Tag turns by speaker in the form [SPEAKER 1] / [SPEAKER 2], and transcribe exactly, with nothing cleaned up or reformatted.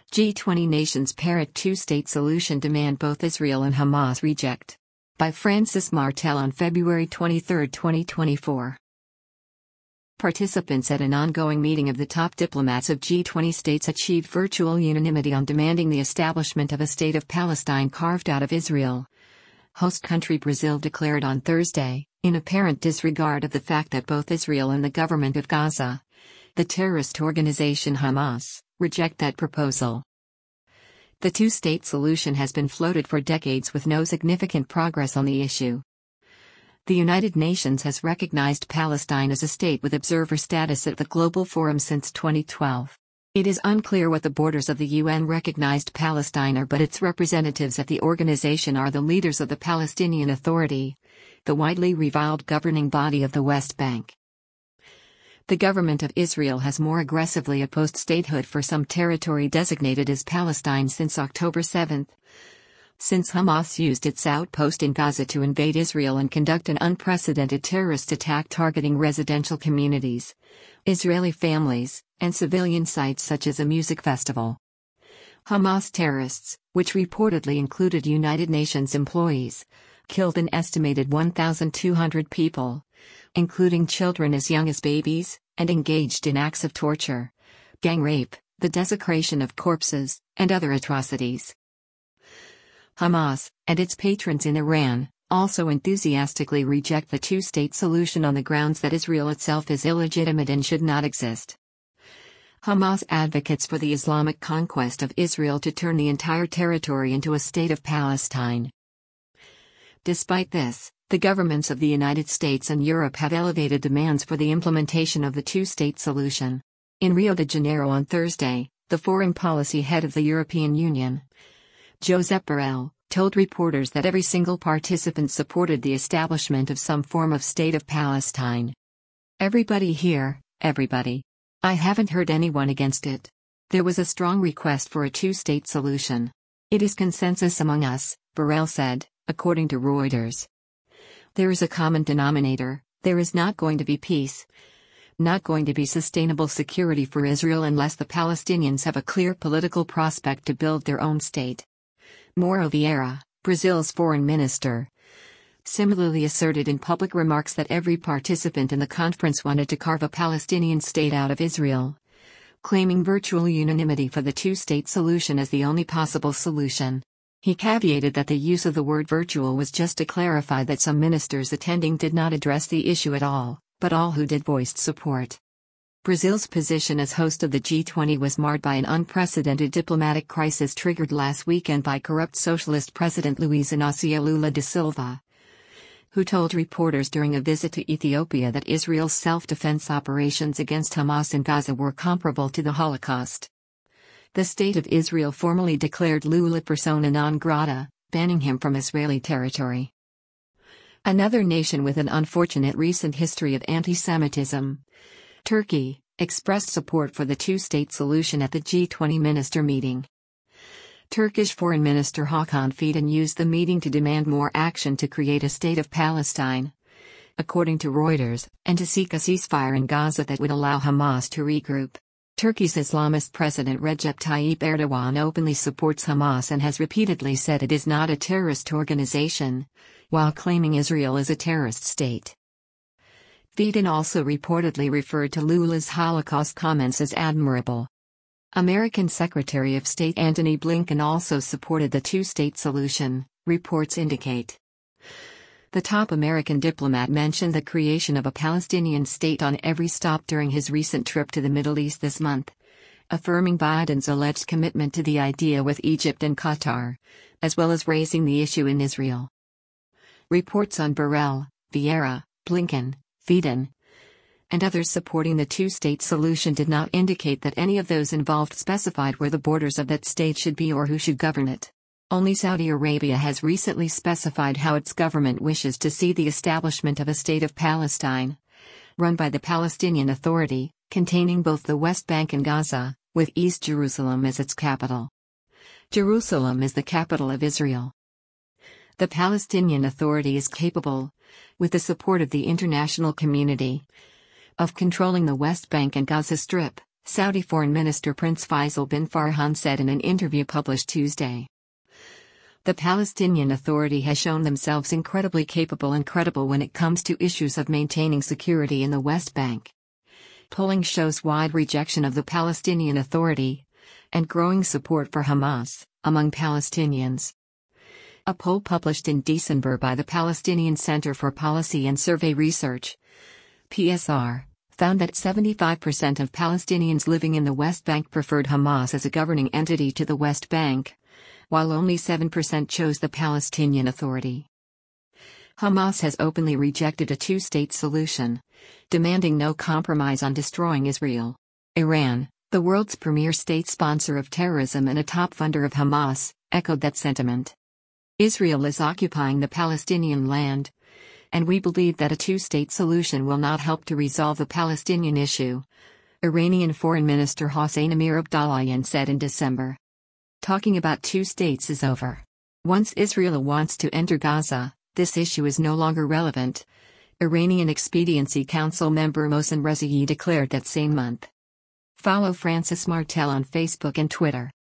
[SPEAKER 1] G twenty nations parrot two-state solution demand both Israel and Hamas reject. By Francis Martel on February twenty-third, twenty twenty-four. Participants at an ongoing meeting of the top diplomats of G twenty states achieved virtual unanimity on demanding the establishment of a state of Palestine carved out of Israel. Host country Brazil declared on Thursday, in apparent disregard of the fact that both Israel and the government of Gaza, the terrorist organization Hamas, reject that proposal. The two-state solution has been floated for decades with no significant progress on the issue. The United Nations has recognized Palestine as a state with observer status at the Global Forum since twenty twelve. It is unclear what the borders of the U N-recognized Palestine are, but its representatives at the organization are the leaders of the Palestinian Authority, the widely reviled governing body of the West Bank. The government of Israel has more aggressively opposed statehood for some territory designated as Palestine since October seventh. Since Hamas used its outpost in Gaza to invade Israel and conduct an unprecedented terrorist attack targeting residential communities, Israeli families, and civilian sites such as a music festival. Hamas terrorists, which reportedly included United Nations employees, killed an estimated one thousand two hundred people, including children as young as babies, and engaged in acts of torture, gang rape, the desecration of corpses, and other atrocities. Hamas, and its patrons in Iran, also enthusiastically reject the two-state solution on the grounds that Israel itself is illegitimate and should not exist. Hamas advocates for the Islamic conquest of Israel to turn the entire territory into a state of Palestine. Despite this, the governments of the United States and Europe have elevated demands for the implementation of the two-state solution. In Rio de Janeiro on Thursday, the foreign policy head of the European Union, Josep Borrell, told reporters that every single participant supported the establishment of some form of state of Palestine. Everybody here, everybody. I haven't heard anyone against it. There was a strong request for a two-state solution. It is consensus among us, Borrell said, according to Reuters. There is a common denominator: there is not going to be peace. Not going to be sustainable security for Israel unless the Palestinians have a clear political prospect to build their own state. Mauro Vieira, Brazil's foreign minister, similarly asserted in public remarks that every participant in the conference wanted to carve a Palestinian state out of Israel, claiming virtual unanimity for the two-state solution as the only possible solution. He caveated that the use of the word virtual was just to clarify that some ministers attending did not address the issue at all, but all who did voiced support. Brazil's position as host of the G twenty was marred by an unprecedented diplomatic crisis triggered last weekend by corrupt socialist President Luiz Inácio Lula da Silva, who told reporters during a visit to Ethiopia that Israel's self-defense operations against Hamas in Gaza were comparable to the Holocaust. The State of Israel formally declared Lula persona non grata, banning him from Israeli territory. Another nation with an unfortunate recent history of anti-Semitism, Turkey, expressed support for the two-state solution at the G twenty minister meeting. Turkish Foreign Minister Hakan Fidan used the meeting to demand more action to create a state of Palestine, according to Reuters, and to seek a ceasefire in Gaza that would allow Hamas to regroup. Turkey's Islamist President Recep Tayyip Erdogan openly supports Hamas and has repeatedly said it is not a terrorist organization, while claiming Israel is a terrorist state. Fidan also reportedly referred to Lula's Holocaust comments as admirable. American Secretary of State Antony Blinken also supported the two-state solution, reports indicate. The top American diplomat mentioned the creation of a Palestinian state on every stop during his recent trip to the Middle East this month, affirming Biden's alleged commitment to the idea with Egypt and Qatar, as well as raising the issue in Israel. Reports on Borrell, Vieira, Blinken, Fidan, and others supporting the two-state solution did not indicate that any of those involved specified where the borders of that state should be or who should govern it. Only Saudi Arabia has recently specified how its government wishes to see the establishment of a state of Palestine, run by the Palestinian Authority, containing both the West Bank and Gaza, with East Jerusalem as its capital. Jerusalem is the capital of Israel. The Palestinian Authority is capable, with the support of the international community, of controlling the West Bank and Gaza Strip, Saudi Foreign Minister Prince Faisal bin Farhan said in an interview published Tuesday. The Palestinian Authority has shown themselves incredibly capable and credible when it comes to issues of maintaining security in the West Bank. Polling shows wide rejection of the Palestinian Authority and growing support for Hamas among Palestinians. A poll published in December by the Palestinian Center for Policy and Survey Research, P S R, found that seventy-five percent of Palestinians living in the West Bank preferred Hamas as a governing entity to the West Bank, while only seven percent chose the Palestinian Authority. Hamas has openly rejected a two-state solution, demanding no compromise on destroying Israel. Iran, the world's premier state sponsor of terrorism and a top funder of Hamas, echoed that sentiment. Israel is occupying the Palestinian land, and we believe that a two-state solution will not help to resolve the Palestinian issue, Iranian Foreign Minister Hossein Amir-Abdollahian said in December. Talking about two states is over. Once Israel wants to enter Gaza, this issue is no longer relevant, Iranian Expediency Council member Mohsen Rezaei declared that same month. Follow Francis Martel on Facebook and Twitter.